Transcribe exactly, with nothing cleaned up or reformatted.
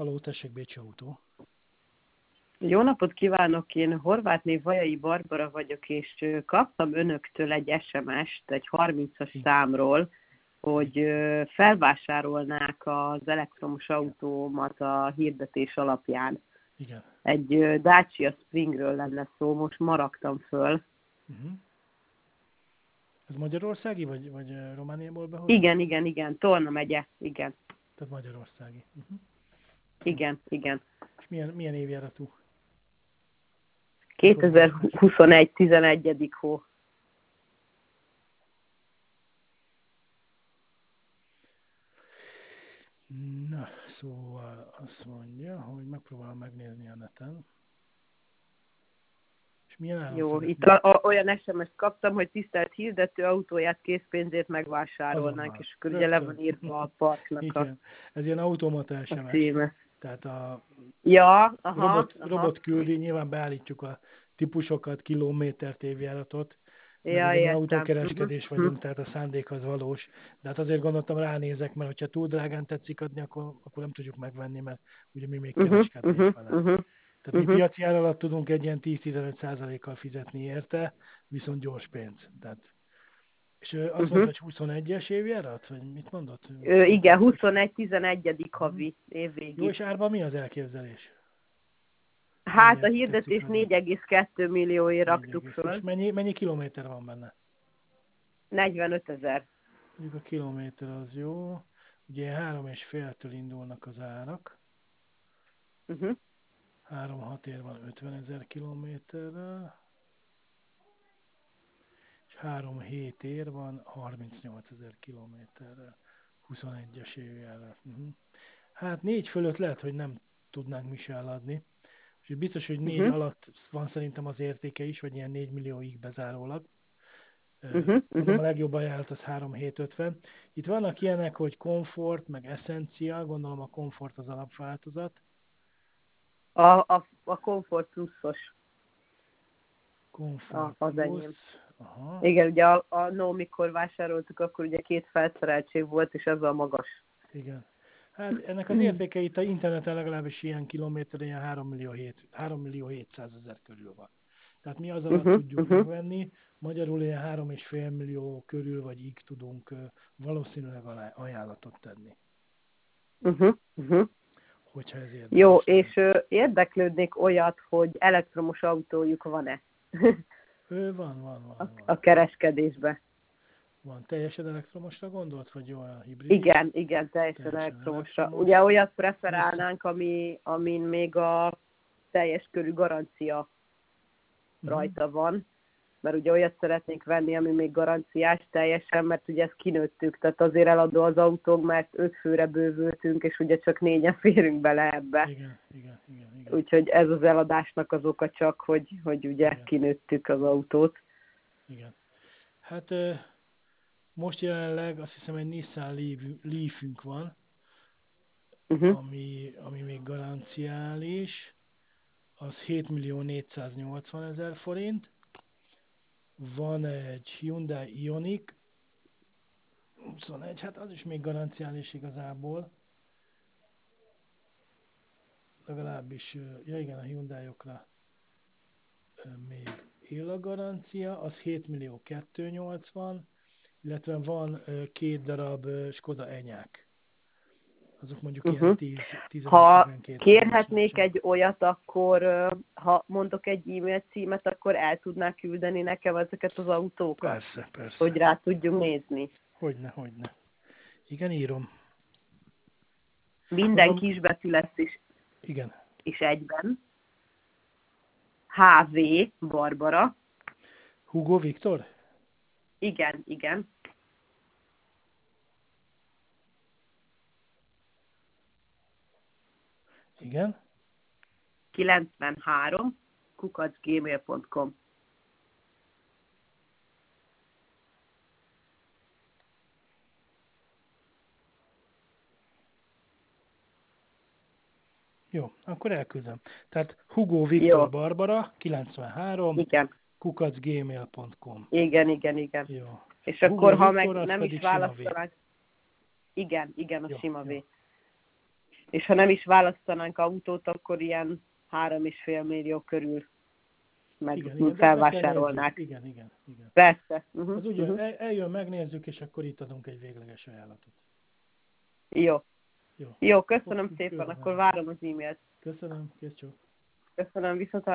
Halló, tessék, Bécsi Autó. Jó napot kívánok, én Horvátné Vajai Barbara vagyok, és kaptam önöktől egy es em est egy harmincas számról, hogy felvásárolnák az elektromos autómat a hirdetés alapján. Igen. Egy Dacia Springről lenne szó, most ma raktam föl. Uh-huh. Ez magyarországi, vagy, vagy Romániából behozott? Igen, igen, igen, Tolna megye, igen. Tehát magyarországi. Uh-huh. Igen, igen. És milyen, milyen évjáratú? kétezer-huszonegy tizenegyedik hó. Na, szóval azt mondja, hogy megpróbálom megnézni a neten. És milyen áron Jó, szeretné? itt a, a, olyan es em est kaptam, hogy tisztelt hirdető autóját készpénzért megvásárolnánk, Azonnal. és akkor ugye le Rögtön. van írva a parknak a, Igen. Ez ilyen automata a es em es. címe. Tehát a Ja, aha, robot, aha. robot küldi, nyilván beállítjuk a típusokat, kilométert, évjáratot, mert Ja, ugye mi értem. autókereskedés Uh-huh. vagyunk, tehát a szándék az valós. De hát azért gondoltam, ránézek, mert hogyha túl drágán tetszik adni, akkor, akkor nem tudjuk megvenni, mert ugye mi még Uh-huh, kereskednénk uh-huh, vele. uh-huh, Tehát mi uh-huh. piaci ár alatt tudunk egy ilyen tíz-tizenöt százalékkal fizetni érte, viszont gyors pénz. Tehát, és ö, azt uh-huh. mondta, hogy huszonegyes évjárat? Vagy mit mondott? Ö, igen, huszonegy tizenegyedik havi évvégi. Jó, és árban mi az elképzelés? Hát a Mennyiért tetszik hirdetés adni? négy egész kettő millióért raktuk négy, föl. és mennyi, mennyi kilométer van benne? negyvenöt ezer. Mondjuk a kilométer az jó. Ugye három és féltől indulnak az árak. Uh-huh. három-hat ér van ötven ezer kilométerrel. És három-hét ér van harmincnyolc ezer kilométerrel. huszonegyes évjárat. Uh-huh. Hát négy fölött lehet, hogy nem tudnánk mi se eladni. És biztos, hogy négy Uh-huh. alatt van szerintem az értéke is, vagy ilyen négy millióig bezárólag. Uh-huh. Mondom, Uh-huh. a legjobb ajánlat az három-hét-ötven. Itt vannak ilyenek, hogy komfort, meg essencia, gondolom a komfort az alapváltozat. A, a, a Comfort pluszos. Komfort Az enyém. plusz. Aha. Igen, ugye a, a no, mikor vásároltuk, akkor ugye két felszereltség volt, és ez a magas. Igen. Hát ennek az értéke itt a interneten legalábbis ilyen kilométer, ilyen három millió hétszázezer körül van. Tehát mi az alatt Uh-huh. tudjuk Uh-huh. megvenni, magyarul ilyen három és fél millió körül, vagy így tudunk uh, valószínűleg ajánlatot tenni. Uh-huh. Uh-huh. Hogyha ez érdekel. Jó, és ö, érdeklődnék olyat, hogy elektromos autójuk van-e Ő van, van, van. a, van. a kereskedésbe. Van. Teljesen elektromosra gondolt, vagy olyan hibrid? Igen, igen, teljesen, teljesen elektromosra. Elektromos. Ugye olyat preferálnánk, ami, amin még a teljes körű garancia uh-huh. rajta van, mert ugye olyat szeretnénk venni, ami még garanciás teljesen, mert ugye ezt kinőttük, tehát azért eladó az autónk, mert öt főre bővültünk, és ugye csak négyen férünk bele ebbe. Igen, igen, igen, igen. Úgyhogy ez az eladásnak az oka csak, hogy, hogy ugye igen. kinőttük az autót. Igen. Hát most jelenleg azt hiszem egy Nissan Leaf-ünk van, uh-huh. ami, ami még garanciális, az hét millió négyszáznyolcvan ezer forint. Van egy Hyundai Ioniq huszonegy, hát az is még garanciális igazából. Legalábbis, ja igen, a Hyundai-okra még él a garancia, az hét millió kétszáznyolcvan, illetve van két darab Skoda Enyaq. Azok mondjuk uh-huh. ilyen tíz Ha tizenegy-tizenkét kérhetnék egy olyat, akkor ha mondok egy e-mail címet, akkor el tudnák küldeni nekem ezeket az autókat? Persze, persze. Hogy rá tudjunk nézni. Hogyne, hogyne. Igen, írom. Minden Mondom, kisbetű lesz is. Igen. És egyben. há vé Barbara. Hugo Viktor? Igen, igen. Igen. kilencvenhárom kukac gmail pont com. Jó, akkor elküldöm. Tehát Hugo Viktor Jó. Barbara, kilencvenhárom, igen. kukac gmail pont com. Igen, igen, igen. Jó. És Hugo akkor, ha Viktor, meg nem is választanak... Igen, igen, a jó, sima jó. V. és ha nem is választanánk autót, akkor ilyen három és fél millió körül meg Igen, igen, felvásárolnák. Igen, igen, igen. Persze. Uh-huh, Az ugye uh-huh. el, eljön, megnézzük, és akkor itt adunk egy végleges ajánlatot. Jó. Jó, Jó, köszönöm akkor szépen, jó, akkor jó. várom az e-mailt. Köszönöm, kész csók. Köszönöm, viszont